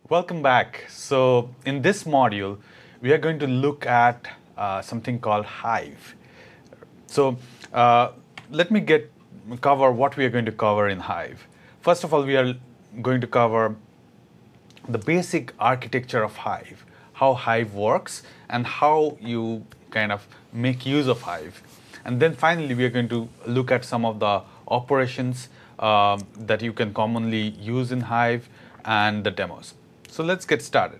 Welcome back. So in this module, we are going to look at something called Hive. So let me cover what we are going to cover in Hive. First of all, we are going to cover the basic architecture of Hive, how Hive works, and how you kind of make use of Hive. And then finally, we are going to look at some of the operations that you can commonly use in Hive and the demos. So let's get started.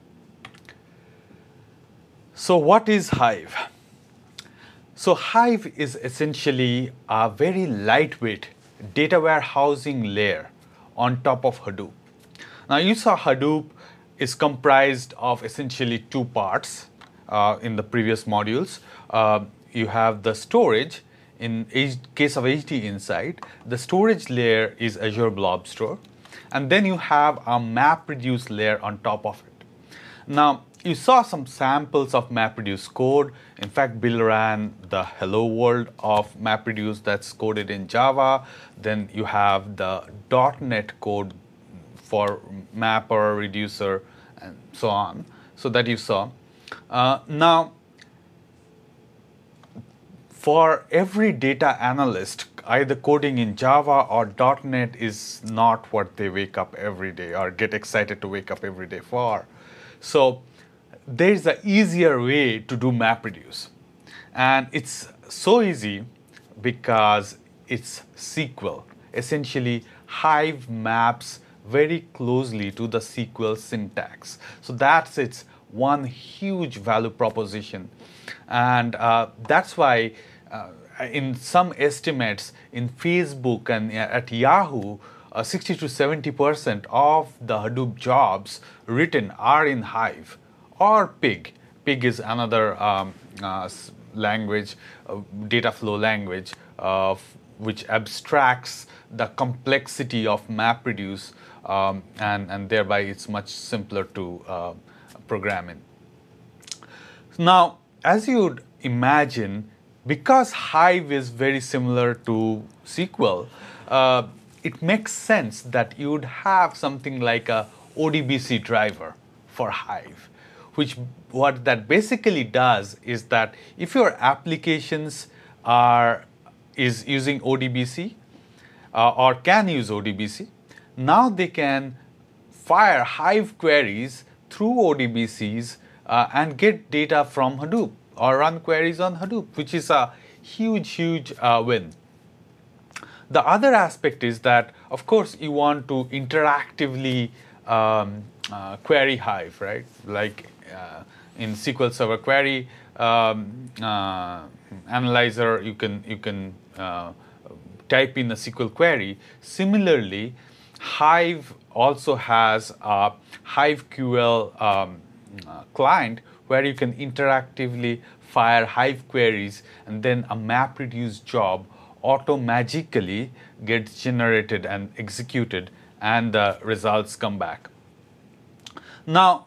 So what is Hive? So Hive is essentially a very lightweight data warehousing layer on top of Hadoop. Now you saw Hadoop is comprised of essentially two parts in the previous modules. You have the storage. In case of HD Insight, the storage layer is Azure Blob Store. And then you have a MapReduce layer on top of it. Now, you saw some samples of MapReduce code. In fact, Bill ran the hello world of MapReduce that's coded in Java. Then you have the .NET code for mapper, reducer, and so on, so that you saw. Now, for every data analyst, either coding in Java or .NET is not what they wake up every day or get excited to wake up every day for. So there's an easier way to do MapReduce. And it's so easy because it's SQL. Essentially, Hive maps very closely to the SQL syntax. So that's its one huge value proposition. And that's why in some estimates in Facebook and at Yahoo, 60 to 70% of the Hadoop jobs written are in Hive or Pig. Pig is another language, data flow language, which abstracts the complexity of MapReduce, and thereby it's much simpler to program in. Now, as you'd imagine, because Hive is very similar to SQL, it makes sense that you'd have something like a ODBC driver for Hive, which what that basically does is that if your applications is using ODBC or can use ODBC, now they can fire Hive queries through ODBCs and get data from Hadoop or run queries on Hadoop, which is a huge win. The other aspect is that, of course, you want to interactively query Hive, right? Like in SQL Server Query Analyzer, you can type in a SQL query. Similarly, Hive also has a HiveQL client where you can interactively fire Hive queries, and then a MapReduce job auto-magically gets generated and executed, and the results come back. Now,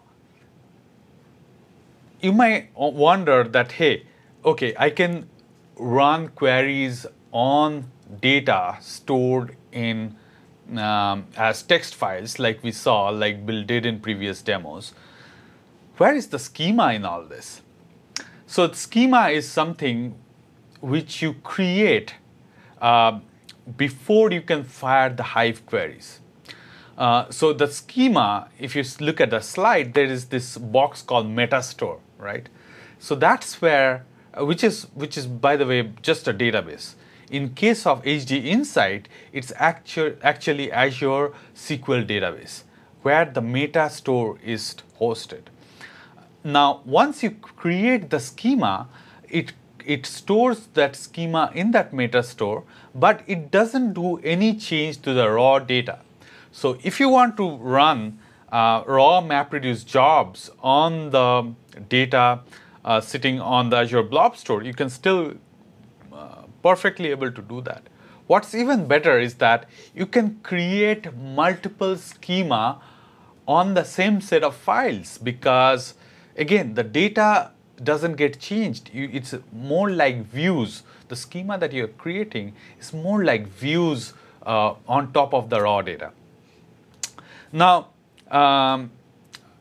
you might wonder that, hey, okay, I can run queries on data stored in as text files like we saw, like Bill did in previous demos. Where is the schema in all this? So the schema is something which you create before you can fire the Hive queries. So the schema, if you look at the slide, there is this box called Metastore, right? So that's where, which is by the way just a database. In case of HD Insight, it's actually Azure SQL database where the Metastore is hosted. Now, once you create the schema, it stores that schema in that Metastore, but it doesn't do any change to the raw data. So if you want to run raw MapReduce jobs on the data sitting on the Azure Blob Store, you can still perfectly able to do that. What's even better is that you can create multiple schema on the same set of files, because again, the data doesn't get changed. It's more like views. The schema that you're creating is more like views on top of the raw data. Now,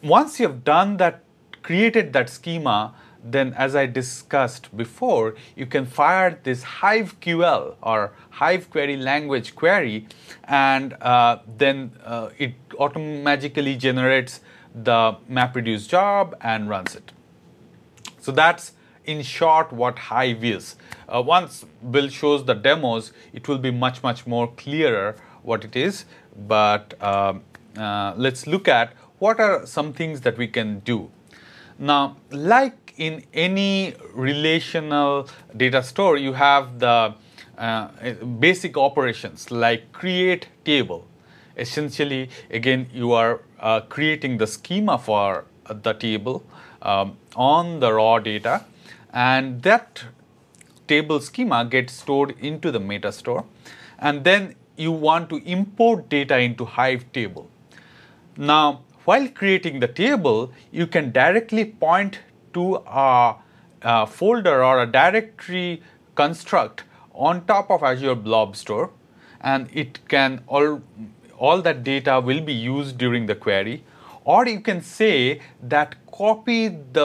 once you have done that, created that schema, then as I discussed before, you can fire this HiveQL or Hive Query Language query, and then it automatically generates the MapReduce job and runs it. So that's in short what Hive is. Once Bill shows the demos, it will be much more clearer what it is. But let's look at what are some things that we can do. Now, like in any relational data store, you have the basic operations like create table. Essentially, again, you are creating the schema for the table on the raw data, and that table schema gets stored into the Metastore, and then you want to import data into Hive table. Now, while creating the table, you can directly point to a folder or a directory construct on top of Azure Blob Store, and it can all that data will be used during the query. Or you can say that copy the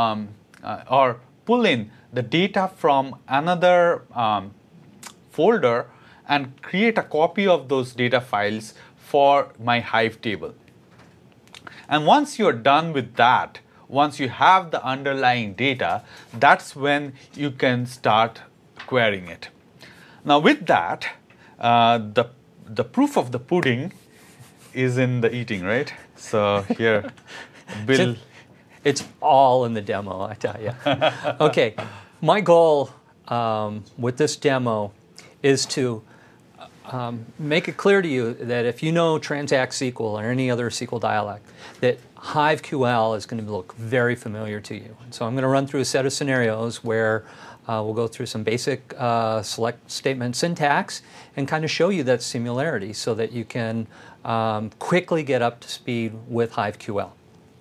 or pull in the data from another folder and create a copy of those data files for my Hive table. And once you're done with that, once you have the underlying data, that's when you can start querying it. Now with that, the proof of the pudding is in the eating, right? So here, Bill. It's all in the demo, I tell you. Okay, my goal with this demo is to make it clear to you that if you know Transact SQL or any other SQL dialect, that HiveQL is going to look very familiar to you. So I'm going to run through a set of scenarios where we'll go through some basic select statement syntax and kind of show you that similarity so that you can quickly get up to speed with HiveQL.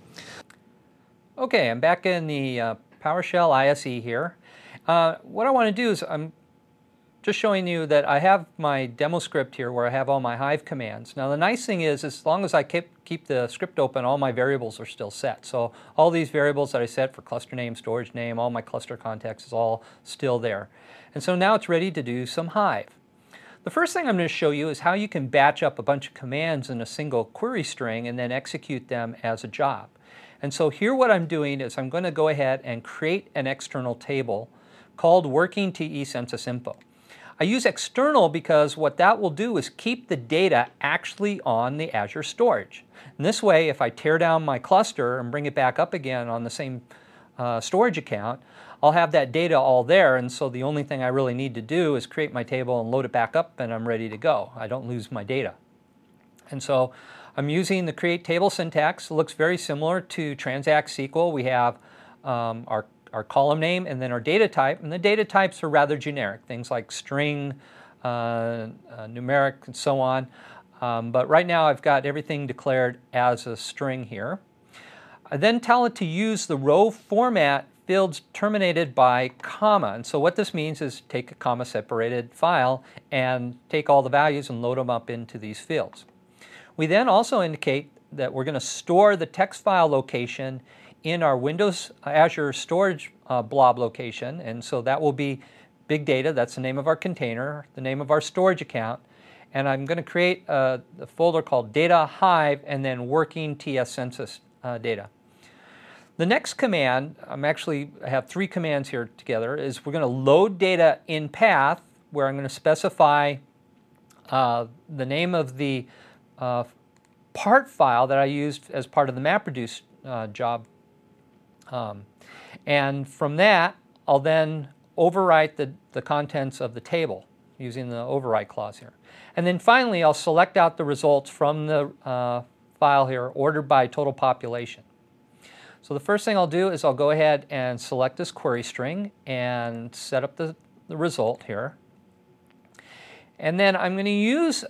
Okay, I'm back in the PowerShell ISE here. What I want to do is I'm just showing you that I have my demo script here where I have all my Hive commands. Now the nice thing is as long as I keep the script open, all my variables are still set. So all these variables that I set for cluster name, storage name, all my cluster context is all still there. And so now it's ready to do some Hive. The first thing I'm going to show you is how you can batch up a bunch of commands in a single query string and then execute them as a job. And so here what I'm doing is I'm going to go ahead and create an external table called working TE census info. I use external because what that will do is keep the data actually on the Azure storage. And this way, if I tear down my cluster and bring it back up again on the same storage account, I'll have that data all there, and so the only thing I really need to do is create my table and load it back up and I'm ready to go. I don't lose my data. And so I'm using the create table syntax. It looks very similar to Transact SQL. We have our column name and then our data type, and the data types are rather generic, things like string, numeric, and so on. But right now I've got everything declared as a string here. I then tell it to use the row format fields terminated by comma. And so what this means is take a comma separated file and take all the values and load them up into these fields. We then also indicate that we're going to store the text file location in our Windows Azure storage blob location, and so that will be big data. That's the name of our container, the name of our storage account, and I'm going to create a folder called data hive and then working TS census data. The next command, I have three commands here together, is we're going to load data in path, where I'm going to specify the name of the part file that I used as part of the MapReduce job. And from that, I'll then overwrite the contents of the table using the overwrite clause here. And then finally, I'll select out the results from the file here, ordered by total population. So the first thing I'll do is I'll go ahead and select this query string and set up the result here. And then I'm going to use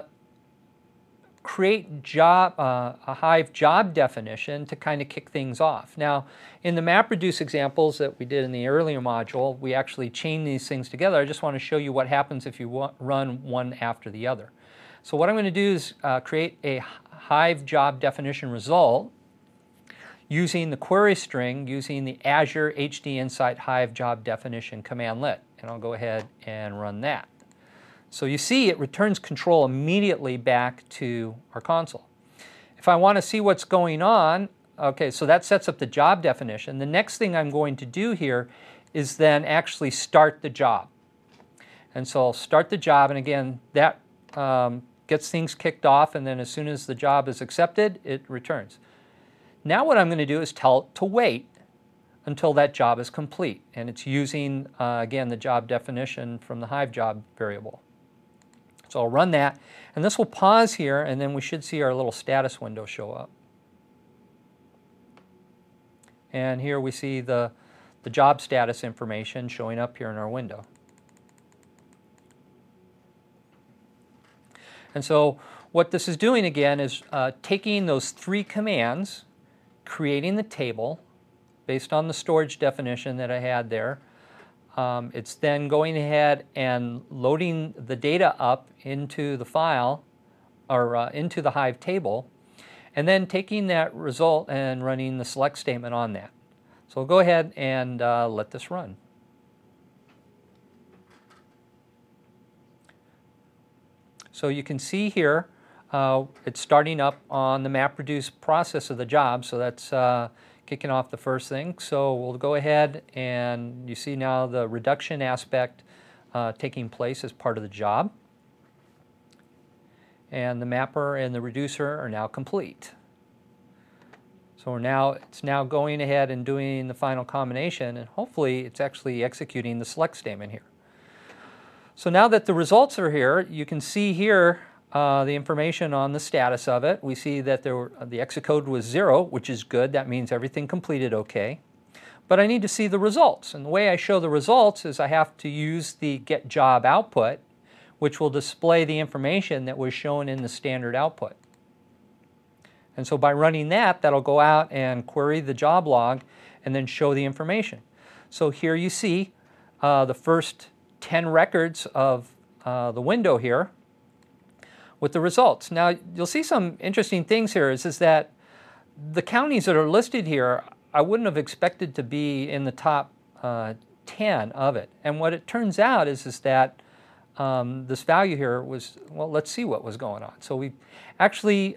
create job, a Hive job definition to kind of kick things off. Now, in the MapReduce examples that we did in the earlier module, we actually chain these things together. I just want to show you what happens if you run one after the other. So what I'm going to do is create a Hive job definition result. using the query string using the Azure HD Insight Hive job definition commandlet. And I'll go ahead and run that. So you see it returns control immediately back to our console. If I want to see what's going on, okay, so that sets up the job definition. The next thing I'm going to do here is then actually start the job. And so I'll start the job, and again, that gets things kicked off, and then as soon as the job is accepted, it returns. Now what I'm going to do is tell it to wait until that job is complete, and it's using, again, the job definition from the Hive job variable. So I'll run that, and this will pause here, and then we should see our little status window show up. And here we see the job status information showing up here in our window. And so what this is doing again is taking those 3 commands, creating the table based on the storage definition that I had there. It's then going ahead and loading the data up into the file or into the Hive table, and then taking that result and running the select statement on that. So we'll go ahead and let this run. So you can see here it's starting up on the MapReduce process of the job, so that's kicking off the first thing. So we'll go ahead and you see now the reduction aspect taking place as part of the job. And the mapper and the reducer are now complete. So it's now going ahead and doing the final combination, and hopefully it's actually executing the select statement here. So now that the results are here, you can see here the information on the status of it. We see that the exit code was 0, which is good. That means everything completed okay. But I need to see the results. And the way I show the results is I have to use the get job output, which will display the information that was shown in the standard output. And so by running that, that'll go out and query the job log and then show the information. So here you see the first 10 records of the window here with the results. Now you'll see some interesting things here is that the counties that are listed here I wouldn't have expected to be in the top 10 of it. And what it turns out is that this value here was, well, let's see what was going on. So we actually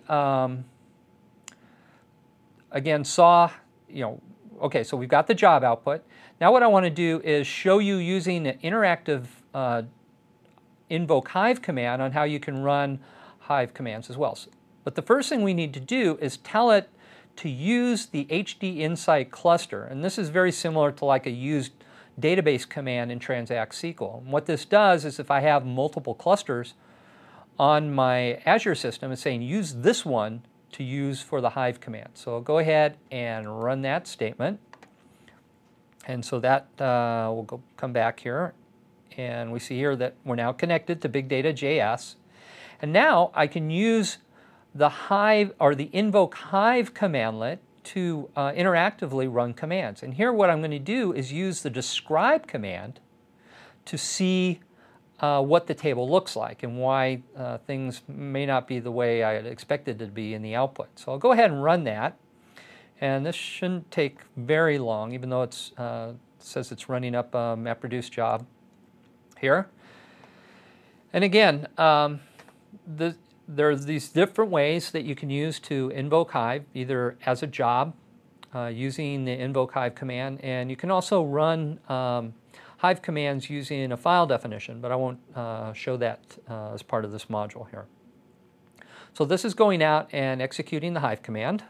again saw, okay, so we've got the job output. Now what I want to do is show you using an interactive invoke Hive command on how you can run Hive commands as well. But the first thing we need to do is tell it to use the HD Insight cluster. And this is very similar to like a used database command in Transact SQL. And what this does is if I have multiple clusters on my Azure system, it's saying use this one to use for the Hive command. So I'll go ahead and run that statement. And so that we'll come back here, and we see here that we're now connected to Big Data JS. And now I can use the Hive or the invoke Hive commandlet to interactively run commands. And here what I'm going to do is use the describe command to see what the table looks like and why things may not be the way I had expected it to be in the output. So I'll go ahead and run that. And this shouldn't take very long, even though it says it's running up a MapReduce job here. And again, there are these different ways that you can use to invoke Hive, either as a job, using the invoke Hive command, and you can also run Hive commands using a file definition, but I won't show that as part of this module here. So this is going out and executing the Hive command.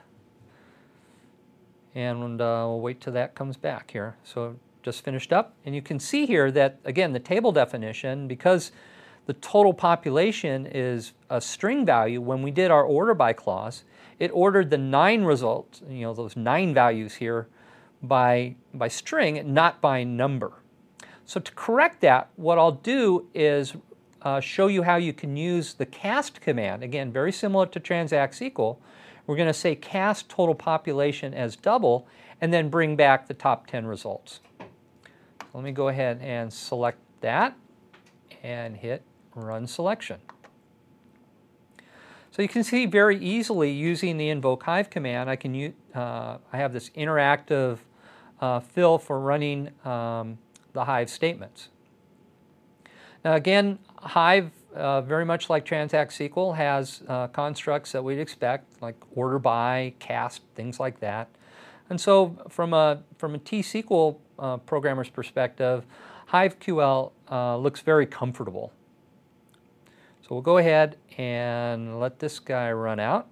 And we'll wait till that comes back here. So just finished up. And you can see here that, again, the table definition, because the total population is a string value, when we did our order by clause, it ordered the 9 results, those 9 values here by string, not by number. So to correct that, what I'll do is show you how you can use the cast command. Again, very similar to Transact SQL. We're going to say cast total population as double and then bring back the top 10 results. So let me go ahead and select that and hit run selection. So you can see very easily using the invoke hive command, I have this interactive fill for running the hive statements. Now again, hive, very much like Transact SQL, has constructs that we'd expect, like order by, cast, things like that. And so from a T-SQL programmer's perspective, HiveQL looks very comfortable. So we'll go ahead and let this guy run out.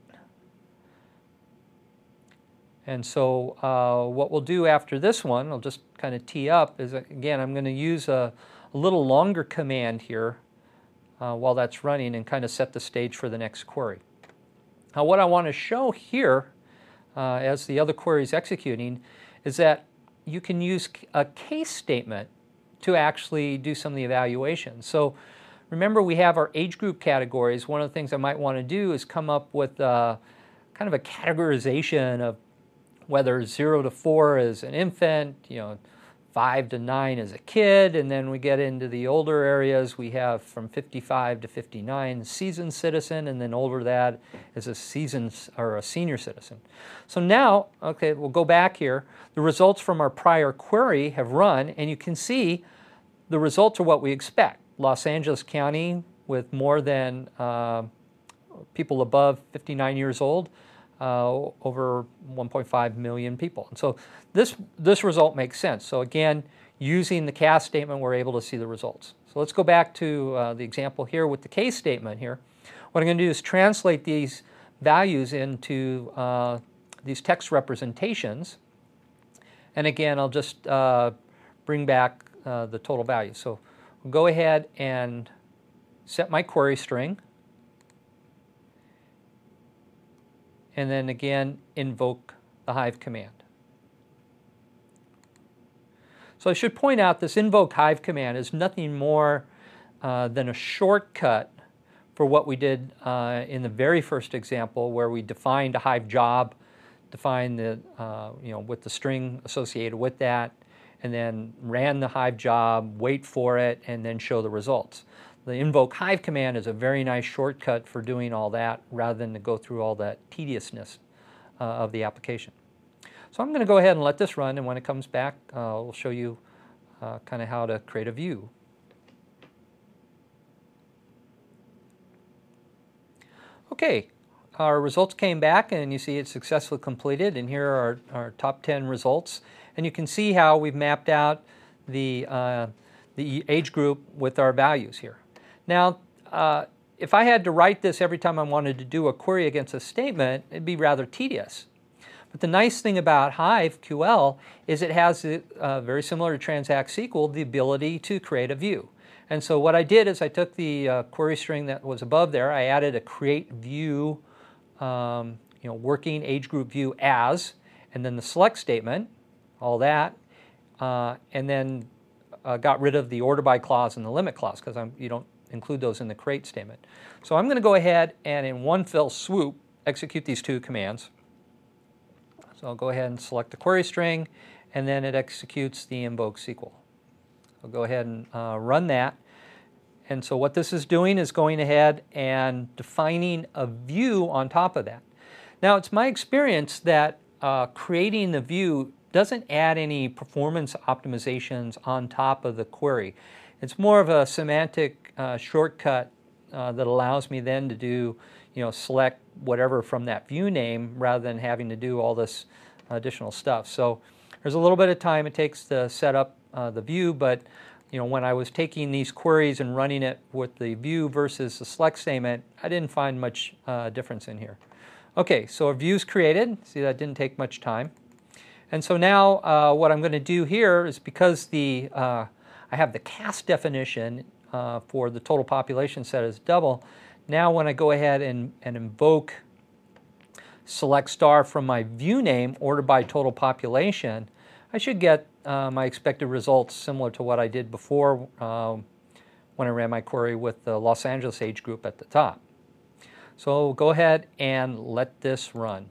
And so what we'll do after this one, I'll just kind of tee up, is again, I'm going to use a little longer command here while that's running and kind of set the stage for the next query. Now what I want to show here as the other query is executing is that you can use a case statement to actually do some of the evaluation. So remember, we have our age group categories. One of the things I might want to do is come up with kind of a categorization of whether 0 to 4 is an infant, 5 to 9 is a kid, and then we get into the older areas. We have from 55 to 59 seasoned citizen, and then older that is a seasoned or a senior citizen. So now, okay, we'll go back here. The results from our prior query have run, and you can see the results are what we expect. Los Angeles County with more than people above 59 years old, over 1.5 million people. And so this result makes sense. So again, using the cast statement, we're able to see the results. So let's go back to the example here with the case statement here. What I'm going to do is translate these values into these text representations. And again, I'll just bring back the total value. So we'll go ahead and set my query string. And then again, invoke the hive command. So I should point out this invoke hive command is nothing more than a shortcut for what we did in the very first example, where we defined a hive job, defined the with the string associated with that, and then ran the hive job, wait for it, and then show the results. The invoke hive command is a very nice shortcut for doing all that rather than to go through all that tediousness of the application. So I'm going to go ahead and let this run, and when it comes back, we'll show you kind of how to create a view. Okay, our results came back, and you see it's successfully completed, and here are our top 10 results. And you can see how we've mapped out the age group with our values here. Now, if I had to write this every time I wanted to do a query against a statement, it'd be rather tedious. But the nice thing about HiveQL is it has, very similar to Transact SQL, the ability to create a view. And so what I did is I took the query string that was above there, I added a create view, working age group view as, and then the select statement, all that, and then got rid of the order by clause and the limit clause because you don't include those in the create statement. So I'm going to go ahead and in one fell swoop execute these two commands. So I'll go ahead and select the query string, and then it executes the invoke SQL. I'll go ahead and run that. And so what this is doing is going ahead and defining a view on top of that. Now it's my experience that creating the view doesn't add any performance optimizations on top of the query. It's more of a semantic shortcut that allows me then to do, select whatever from that view name rather than having to do all this additional stuff. So there's a little bit of time it takes to set up the view, but when I was taking these queries and running it with the view versus the select statement, I didn't find much difference in here. Okay, so a view's created. See, that didn't take much time. And so now what I'm going to do here is, because I have the cast definition for the total population set as double, now when I go ahead and invoke select star from my view name ordered by total population, I should get my expected results similar to what I did before when I ran my query with the Los Angeles age group at the top. So go ahead and let this run.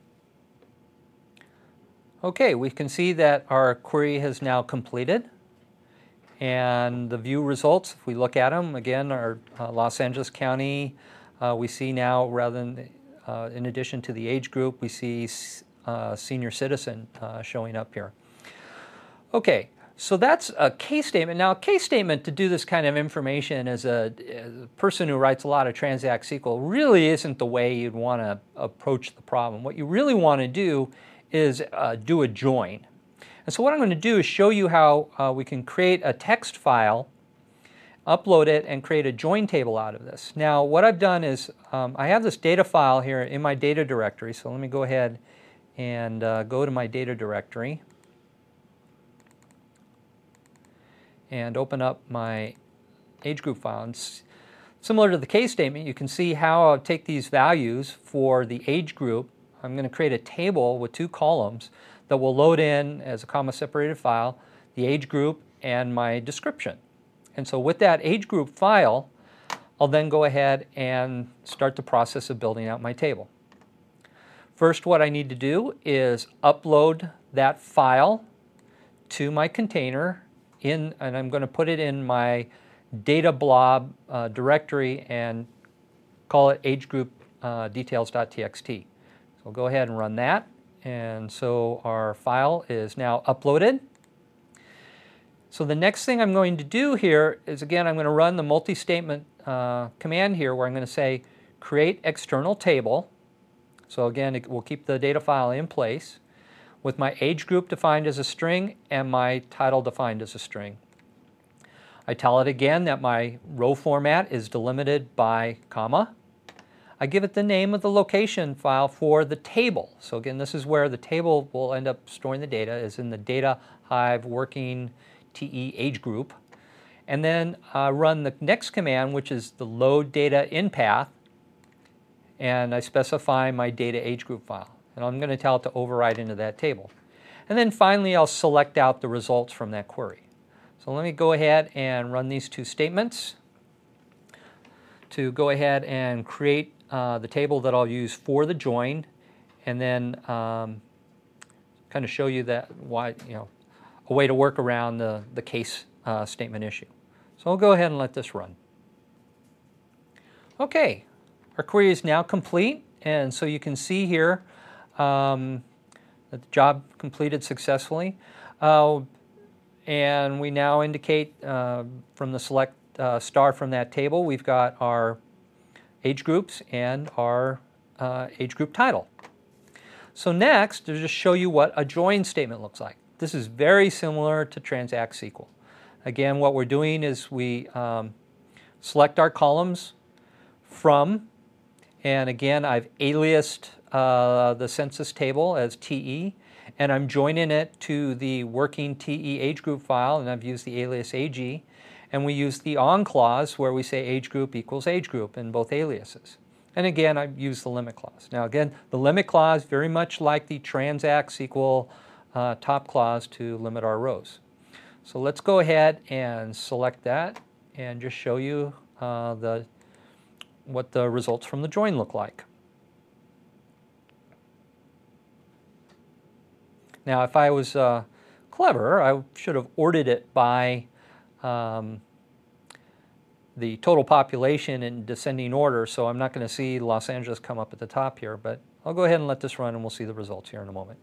Okay, we can see that our query has now completed, and the view results, if we look at them, again, are Los Angeles County, we see now, rather than in addition to the age group, we see senior citizen showing up here. Okay, so that's a case statement. Now, a case statement, to do this kind of information as a person who writes a lot of Transact SQL, really isn't the way you'd want to approach the problem. What you really want to do is do a join. And so what I'm going to do is show you how we can create a text file, upload it, and create a join table out of this. Now, what I've done is I have this data file here in my data directory. So let me go ahead and go to my data directory and open up my age group file. And similar to the case statement, you can see how I'll take these values for the age group. I'm going to create a table with 2 columns that will load in as a comma-separated file the age group and my description. And so with that age group file, I'll then go ahead and start the process of building out my table. First, what I need to do is upload that file to my container, and I'm going to put it in my data blob directory and call it age group details.txt. So I'll go ahead and run that. And so our file is now uploaded. So the next thing I'm going to do here is, again, I'm going to run the multi-statement command here, where I'm going to say create external table. So again, we'll keep the data file in place with my age group defined as a string and my title defined as a string. I tell it again that my row format is delimited by comma. I give it the name of the location file for the table. So again, this is where the table will end up storing the data, is in the data hive working TE age group. And then run the next command, which is the load data in path, and I specify my data age group file. And I'm going to tell it to override into that table. And then finally, I'll select out the results from that query. So let me go ahead and run these 2 statements to go ahead and create the table that I'll use for the join, and then kind of show you that a way to work around the case statement issue. So I'll go ahead and let this run. Okay, our query is now complete, and so you can see here that the job completed successfully. And we now indicate from the select star from that table, we've got our age groups and our age group title. So next, to just show you what a join statement looks like. This is very similar to Transact SQL. Again, what we're doing is we select our columns from, and again, I've aliased the census table as TE, and I'm joining it to the working TE age group file, and I've used the alias AG, and we use the on clause where we say age group equals age group in both aliases. And again, I've used the limit clause. Now again, the limit clause, very much like the Transact SQL top clause to limit our rows. So let's go ahead and select that and just show you what the results from the join look like. Now, if I was clever, I should have ordered it by the total population in descending order, so I'm not going to see Los Angeles come up at the top here, but I'll go ahead and let this run and we'll see the results here in a moment.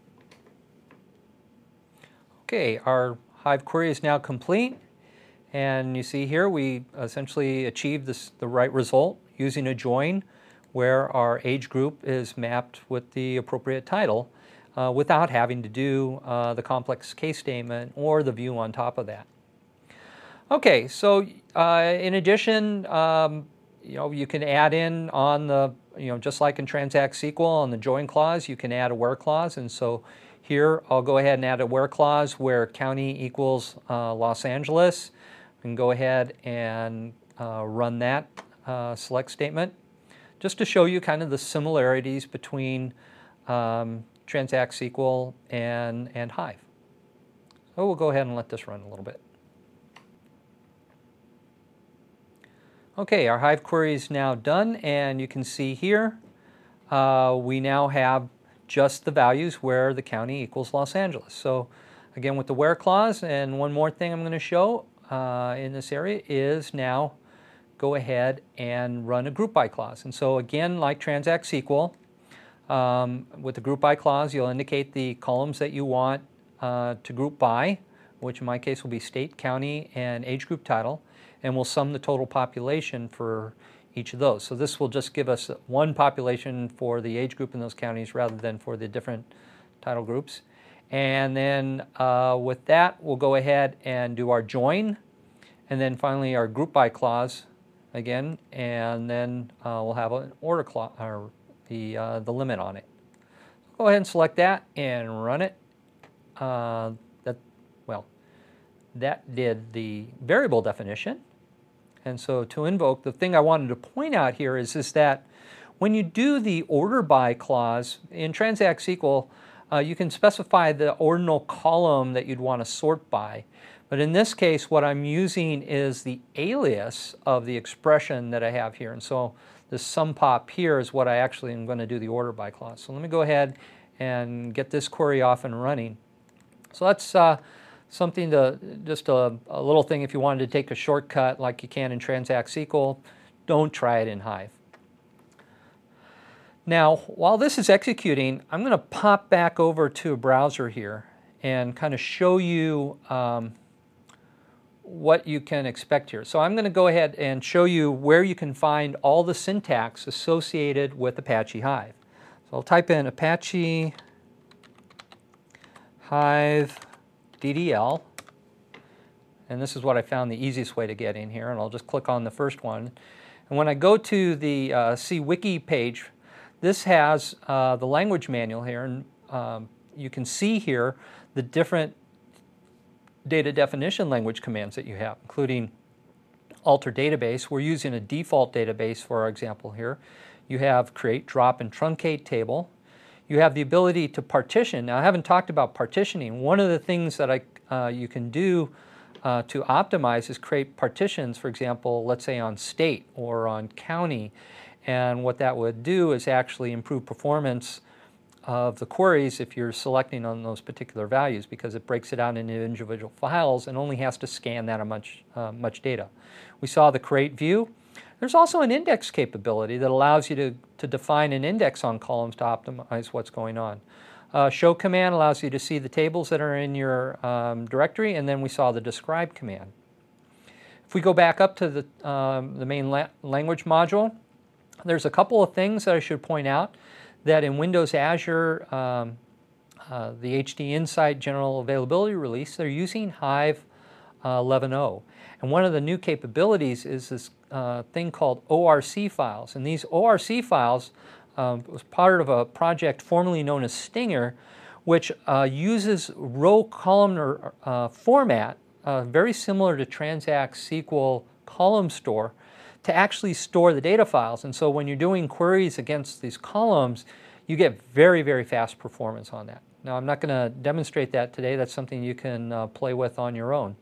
Okay, our Hive query is now complete, and you see here we essentially achieved the right result using a join where our age group is mapped with the appropriate title without having to do the complex case statement or the view on top of that. Okay, so in addition, you can add in on the, just like in Transact SQL on the join clause, you can add a where clause, and so here I'll go ahead and add a where clause where county equals Los Angeles. We can go ahead and run that select statement just to show you kind of the similarities between Transact SQL and Hive. So we'll go ahead and let this run a little bit. Okay, our Hive query is now done, and you can see here we now have just the values where the county equals Los Angeles. So again, with the where clause, and one more thing I'm going to show in this area is now go ahead and run a group by clause. And so again, like Transact SQL, with the group by clause, you'll indicate the columns that you want to group by, which in my case will be state, county, and age group title, and we'll sum the total population for each of those. So this will just give us one population for the age group in those counties rather than for the different title groups. And then with that, we'll go ahead and do our join, and then finally our group by clause again, and then we'll have an order clause, or the limit on it. Go ahead and select that and run it. That did the variable definition. And so to invoke, the thing I wanted to point out here is that when you do the order by clause in Transact SQL, you can specify the ordinal column that you'd want to sort by. But in this case, what I'm using is the alias of the expression that I have here. And so this sum pop here is what I actually am going to do the order by clause. So let me go ahead and get this query off and running. So that's something to, just a little thing if you wanted to take a shortcut like you can in Transact SQL, don't try it in Hive. Now, while this is executing, I'm going to pop back over to a browser here and kind of show you what you can expect here. So I'm going to go ahead and show you where you can find all the syntax associated with Apache Hive. So I'll type in Apache Hive DDL, and this is what I found the easiest way to get in here, and I'll just click on the first one. And when I go to the CWiki page, this has the language manual here, and you can see here the different data definition language commands that you have, including alter database. We're using a default database for our example here. You have create, drop, and truncate table. You have the ability to partition. Now, I haven't talked about partitioning. One of the things that you can do to optimize is create partitions, for example, let's say on state or on county. And what that would do is actually improve performance of the queries if you're selecting on those particular values, because it breaks it out into individual files and only has to scan that much data. We saw the create view. There's also an index capability that allows you to define an index on columns to optimize what's going on. Show command allows you to see the tables that are in your directory, and then we saw the describe command. If we go back up to the main language module, there's a couple of things that I should point out. That in Windows Azure, the HD Insight General Availability Release, they're using Hive 11.0. And one of the new capabilities is this thing called ORC files. And these ORC files was part of a project formerly known as Stinger, which uses row columnar format, very similar to Transact SQL column store, to actually store the data files. And so when you're doing queries against these columns, you get very, very fast performance on that. Now, I'm not going to demonstrate that today. That's something you can play with on your own.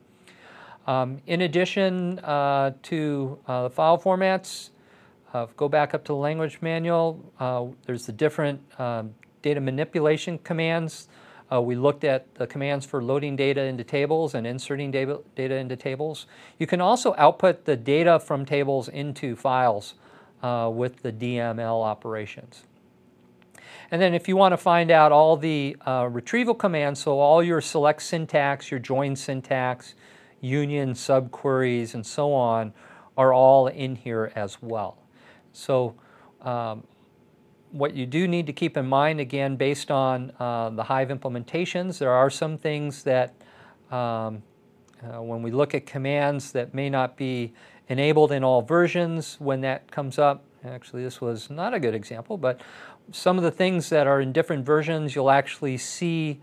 In addition to the file formats, go back up to the language manual. There's the different data manipulation commands. We looked at the commands for loading data into tables and inserting data into tables. You can also output the data from tables into files with the DML operations. And then if you want to find out all the retrieval commands, so all your select syntax, your join syntax, union, subqueries, and so on, are all in here as well. So what you do need to keep in mind, again, based on the Hive implementations, there are some things that when we look at commands that may not be enabled in all versions when that comes up. Actually, this was not a good example, but some of the things that are in different versions you'll actually see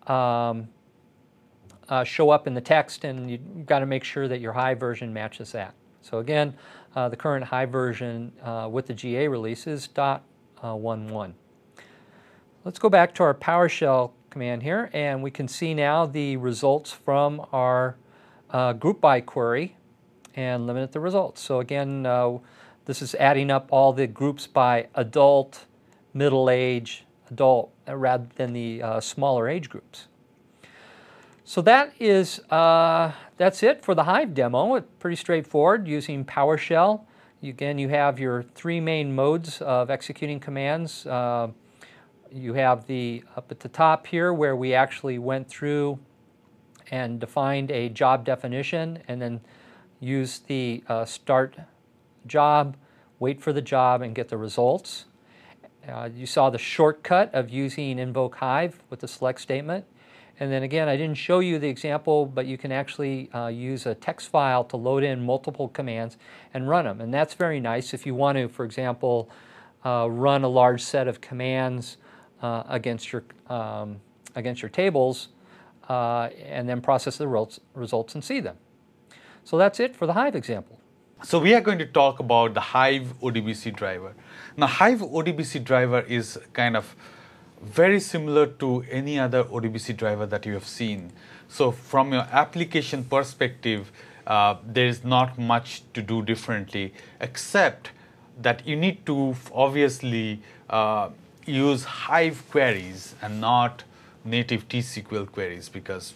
show up in the text, and you've got to make sure that your Hive version matches that. So again, the current Hive version with the GA release is .11. Let's go back to our PowerShell command here, and we can see now the results from our group by query and limit the results. So again, this is adding up all the groups by adult, middle age, adult, rather than the smaller age groups. So that's it for the Hive demo. It's pretty straightforward using PowerShell. Again, you have your three main modes of executing commands. You have up at the top here where we actually went through and defined a job definition and then use the start job, wait for the job, and get the results. You saw the shortcut of using invoke Hive with the select statement. And then again, I didn't show you the example, but you can actually use a text file to load in multiple commands and run them. And that's very nice if you want to, for example, run a large set of commands against your tables and then process the results and see them. So that's it for the Hive example. So we are going to talk about the Hive ODBC driver. Now, Hive ODBC driver is kind of very similar to any other ODBC driver that you have seen. So from your application perspective, there is not much to do differently, except that you need to obviously use Hive queries and not native T-SQL queries, because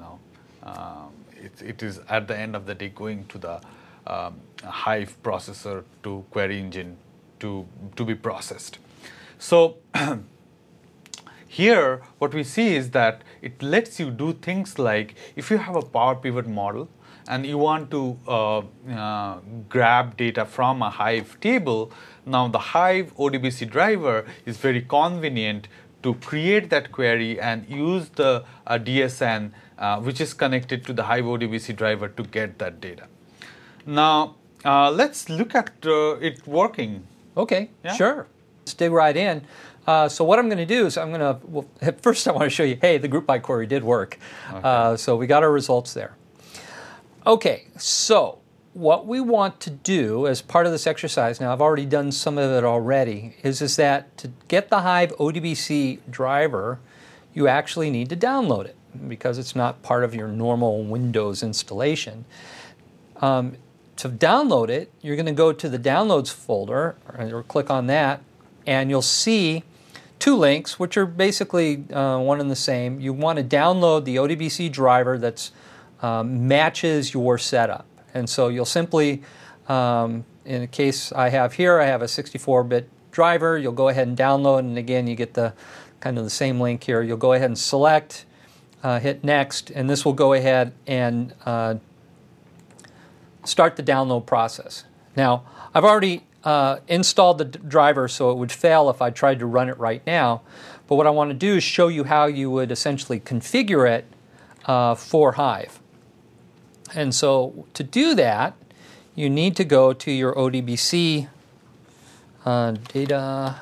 it is at the end of the day going to the Hive processor to query engine to be processed. So here, what we see is that it lets you do things like, if you have a Power Pivot model and you want to grab data from a Hive table, now the Hive ODBC driver is very convenient to create that query and use the DSN, which is connected to the Hive ODBC driver to get that data. Now, let's look at it working. Okay, Yeah? Sure. Let's dig right in. So what I'm going to do is first I want to show you, hey, the group by query did work. Okay. So we got our results there. Okay, so what we want to do as part of this exercise, now I've already done some of it already, is that to get the Hive ODBC driver, you actually need to download it because it's not part of your normal Windows installation. To download it, you're going to go to the Downloads folder or click on that, and you'll see two links, which are basically one and the same. You want to download the ODBC driver that matches your setup. And so you'll simply, in the case I have here, I have a 64-bit driver. You'll go ahead and download, and again, you get the kind of the same link here. You'll go ahead and select, hit Next, and this will go ahead and start the download process. Now, I've already installed the driver, so it would fail if I tried to run it right now. But what I want to do is show you how you would essentially configure it for Hive. And so to do that, you need to go to your ODBC data.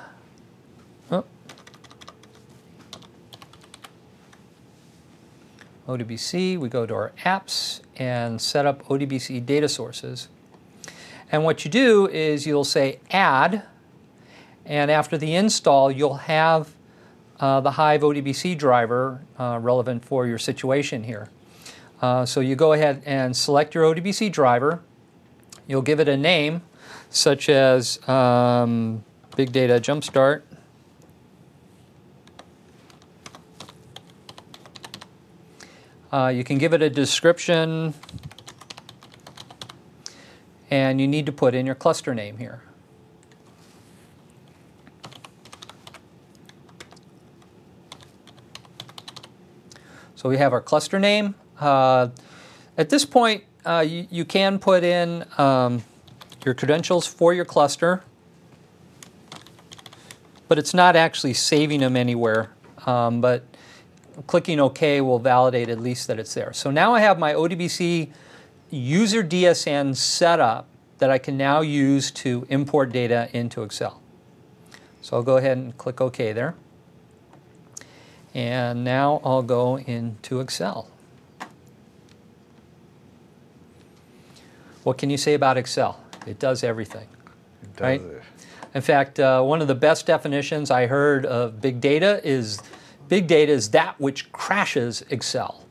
ODBC, we go to our apps and set up ODBC data sources. And what you do is you'll say add, and after the install, you'll have the Hive ODBC driver relevant for your situation here. So you go ahead and select your ODBC driver. You'll give it a name, such as Big Data Jumpstart. You can give it a description, and you need to put in your cluster name here. So we have our cluster name. At this point, you can put in your credentials for your cluster, but it's not actually saving them anywhere. But clicking OK will validate at least that it's there. So now I have my ODBC user DSN set up that I can now use to import data into Excel. So I'll go ahead and click OK there. And now I'll go into Excel. What can you say about Excel? It does everything. It does right? it. In fact, one of the best definitions I heard of big data is that which crashes Excel.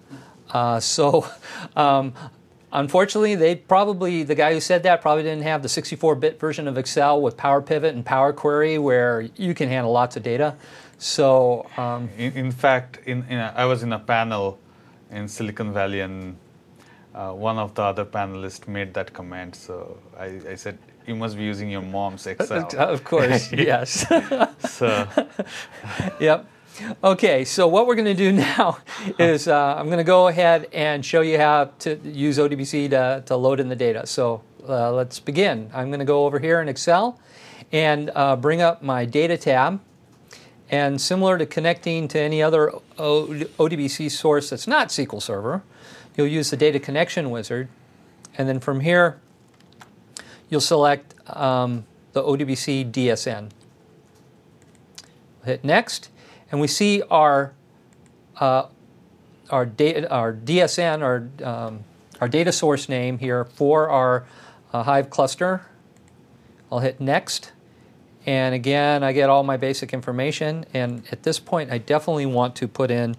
Unfortunately, the guy who said that probably didn't have the 64-bit version of Excel with Power Pivot and Power Query, where you can handle lots of data. So, in fact, I was in a panel, in Silicon Valley, and one of the other panelists made that comment. So I said, you must be using your mom's Excel. Of course, yes. So, Yep. Okay, so what we're going to do now is I'm going to go ahead and show you how to use ODBC to load in the data. So let's begin. I'm going to go over here in Excel and bring up my data tab. And similar to connecting to any other ODBC source that's not SQL Server, you'll use the data connection wizard. And then from here, you'll select the ODBC DSN. Hit next. And we see our DSN, our data source name here for our Hive cluster. I'll hit next, and again I get all my basic information. And at this point, I definitely want to put in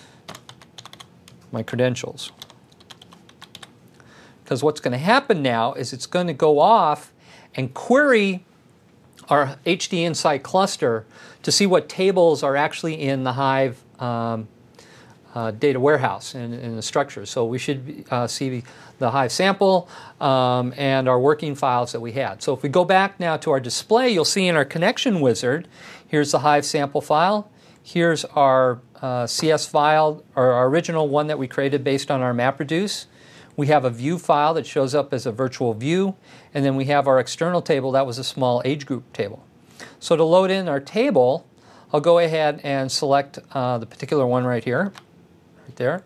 my credentials, because what's going to happen now is it's going to go off and query our HD Insight cluster to see what tables are actually in the Hive data warehouse in the structure. So we should see the Hive sample and our working files that we had. So if we go back now to our display, you'll see in our connection wizard, here's the Hive sample file. Here's our CS file, or our original one that we created based on our MapReduce. We have a view file that shows up as a virtual view, and then we have our external table that was a small age group table. So to load in our table, I'll go ahead and select the particular one right here, right there,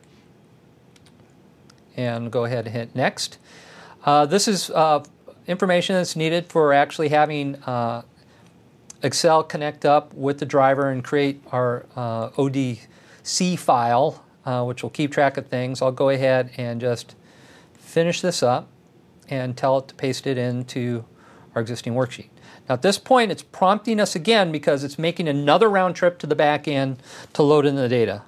and go ahead and hit next. This is information that's needed for actually having Excel connect up with the driver and create our ODC file, which will keep track of things. I'll go ahead and just finish this up and tell it to paste it into our existing worksheet. Now at this point, it's prompting us again because it's making another round trip to the back end to load in the data.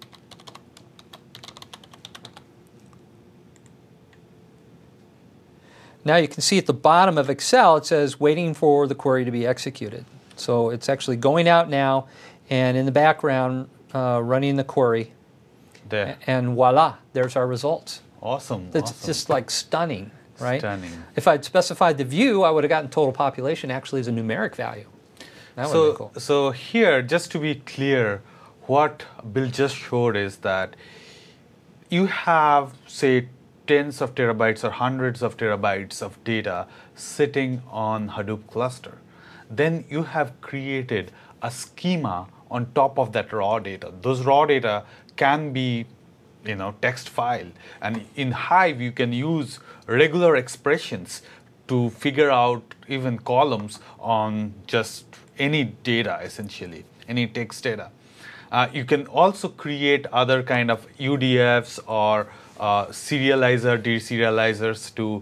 Now you can see at the bottom of Excel, it says waiting for the query to be executed. So it's actually going out now, and in the background running the query. there. And voila, there's our results. Awesome. It's awesome. just like stunning, right? Stunning. If I'd specified the view, I would have gotten total population actually as a numeric value. That would have been cool. So here, just to be clear, what Bill just showed is that you have, say, tens of terabytes or hundreds of terabytes of data sitting on Hadoop cluster. Then you have created a schema on top of that raw data. Those raw data can be, text file. And in Hive, you can use regular expressions to figure out even columns on just any data, essentially, any text data. You can also create other kind of UDFs or serializer, deserializers to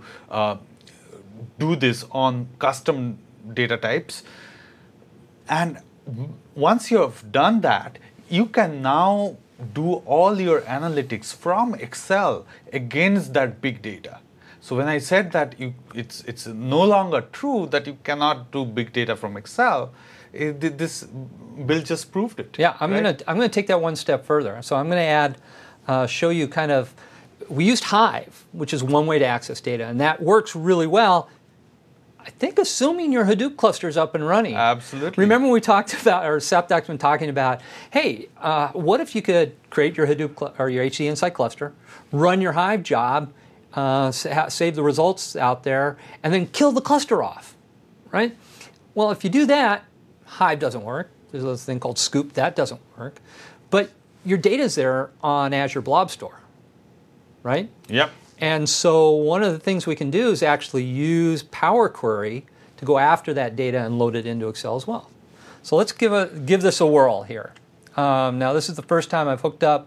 do this on custom data types. And once you have done that, you can now do all your analytics from Excel against that big data. So when I said that it's no longer true that you cannot do big data from Excel, this Bill just proved it. Yeah, I'm right? gonna take that one step further. So I'm gonna show you kind of, we used Hive, which is one way to access data, and that works really well. I think assuming your Hadoop cluster is up and running. Absolutely. Remember we talked about, or Sapdoc's been talking about, hey, what if you could create your Hadoop or your HD Insight cluster, run your Hive job, save the results out there, and then kill the cluster off, right? Well, if you do that, Hive doesn't work. There's a thing called Scoop, that doesn't work. But your data's there on Azure Blob Store, right? Yep. And so one of the things we can do is actually use Power Query to go after that data and load it into Excel as well. So let's give this a whirl here. Now this is the first time I've hooked up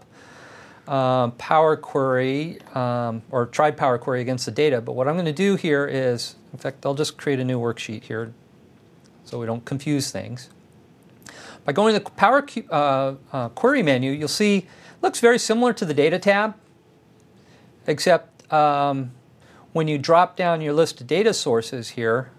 Power Query or tried Power Query against the data. But what I'm going to do here is, in fact, I'll just create a new worksheet here so we don't confuse things. By going to the Power Query menu, you'll see it looks very similar to the Data tab, except when you drop down your list of data sources here,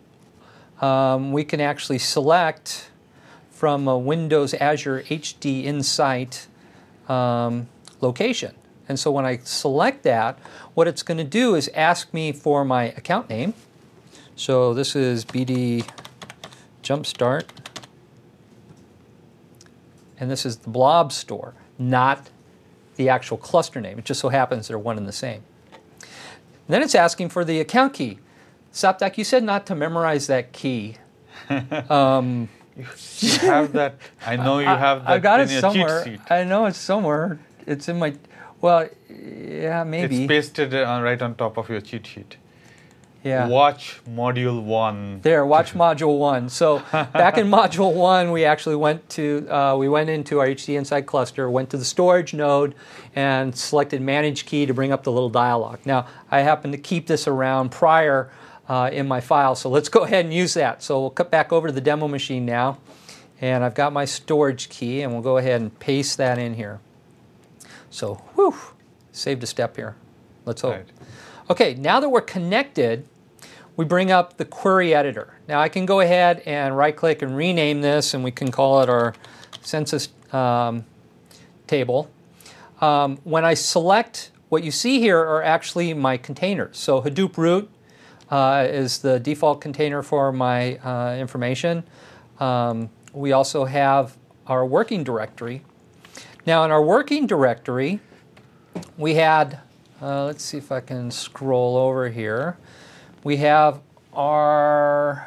we can actually select from a Windows Azure HD Insight location. And so when I select that, what it's going to do is ask me for my account name. So this is BD Jumpstart. And this is the blob store, not the actual cluster name. It just so happens they're one and the same. And then it's asking for the account key. Saptak, you said not to memorize that key. You have that. I know you have that I got in it your somewhere. cheat sheet. I know it's somewhere. It's in my, well, yeah, maybe. It's pasted right on top of your cheat sheet. Yeah. Watch module 1. There, watch module 1. So back in module 1, we actually went into our HD Insight cluster, went to the storage node, and selected manage key to bring up the little dialog. Now, I happen to keep this around prior in my file, so let's go ahead and use that. So we'll cut back over to the demo machine now, and I've got my storage key, and we'll go ahead and paste that in here. So, whew, saved a step here. Let's hope. Right. Okay, now that we're connected, we bring up the query editor. Now I can go ahead and right-click and rename this, and we can call it our census table. When I select, what you see here are actually my containers. So Hadoop root is the default container for my information. We also have our working directory. Now in our working directory, we had, let's see if I can scroll over here. We have our...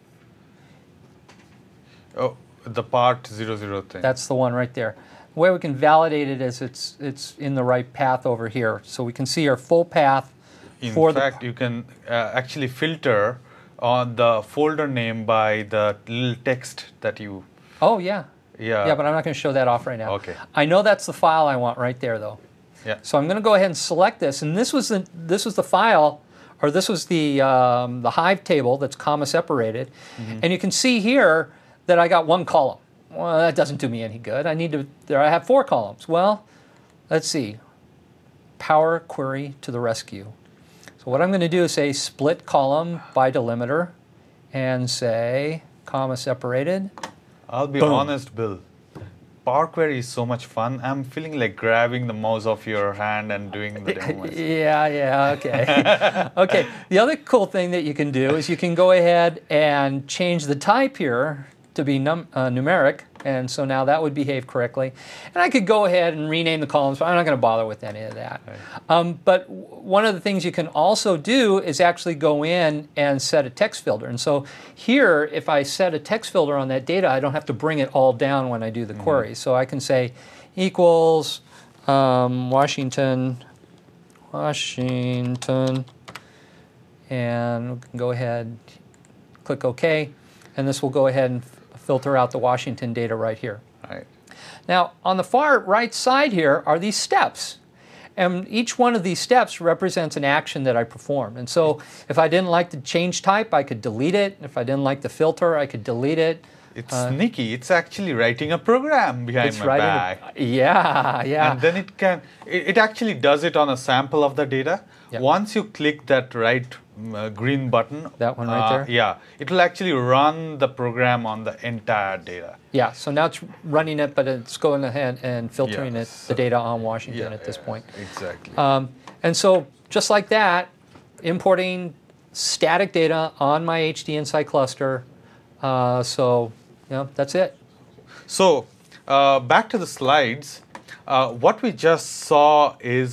Oh, the part 00 thing. That's the one right there. The way we can validate it is it's in the right path over here. So we can see our full path. In fact, you can actually filter on the folder name by the little text that you... Oh, yeah. Yeah. Yeah, but I'm not going to show that off right now. Okay. I know that's the file I want right there, though. Yeah. So I'm going to go ahead and select this. And this was the file, or this was the Hive table that's comma separated. Mm-hmm. And you can see here that I got one column. Well, that doesn't do me any good. I have 4 columns. Well, let's see. Power query to the rescue. So what I'm going to do is say split column by delimiter and say comma separated. I'll be Boom. honest, Bill. Power Query is so much fun. I'm feeling like grabbing the mouse off your hand and doing the demo myself. Yeah, okay. Okay, the other cool thing that you can do is you can go ahead and change the type here to be numeric, and so now that would behave correctly. And I could go ahead and rename the columns, but I'm not going to bother with any of that. Right. But one of the things you can also do is actually go in and set a text filter. And so here, if I set a text filter on that data, I don't have to bring it all down when I do the query. So I can say equals Washington, and we can go ahead, click OK, and this will go ahead and filter out the Washington data right here. Right. Now, on the far right side here are these steps. And each one of these steps represents an action that I perform. And so if I didn't like the change type, I could delete it. If I didn't like the filter, I could delete it. It's sneaky. It's actually writing a program behind my back. Yeah. And then it actually does it on a sample of the data. Yep. Once you click that right green button. That one right there? Yeah. It will actually run the program on the entire data. Yeah, so now it's running it, but it's going ahead and filtering the data on Washington at this point. Exactly. And so just like that, importing static data on my HD Insight cluster. So, that's it. So, back to the slides. What we just saw is,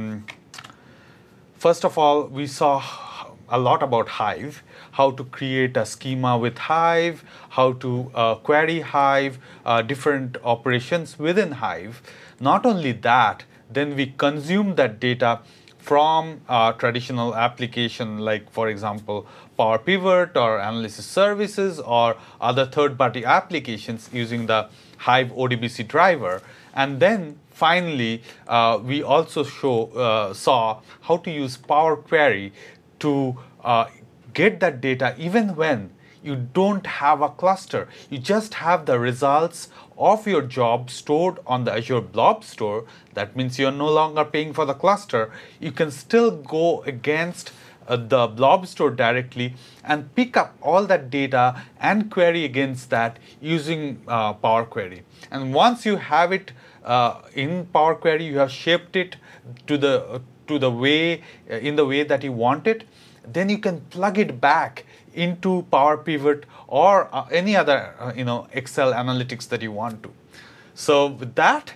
first of all, we saw a lot about Hive, how to create a schema with Hive, how to query Hive, different operations within Hive. Not only that, then we consume that data from traditional application like, for example, Power Pivot or Analysis Services or other third-party applications using the Hive ODBC driver. And then finally, we also saw how to use Power Query to get that data even when you don't have a cluster. You just have the results of your job stored on the Azure Blob Store. That means you're no longer paying for the cluster. You can still go against the Blob Store directly and pick up all that data and query against that using Power Query. And once you have it in Power Query you have shaped it to the way in the way that you want it, then you can plug it back into Power Pivot or any other Excel analytics that you want to. So with that,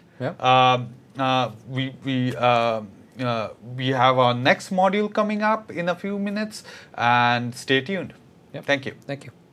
we have our next module coming up in a few minutes, and stay tuned. Yep. Thank you. Thank you.